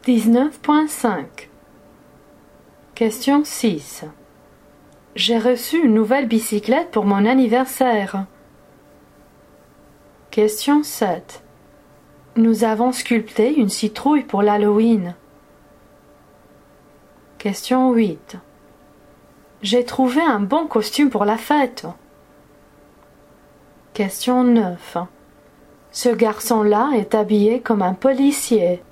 19.5. Question 6. J'ai reçu une nouvelle bicyclette pour mon anniversaire. Question 7. Nous avons sculpté une citrouille pour l'Halloween. Question 8. J'ai trouvé un bon costume pour la fête. Question 9. Ce garçon-là est habillé comme un policier.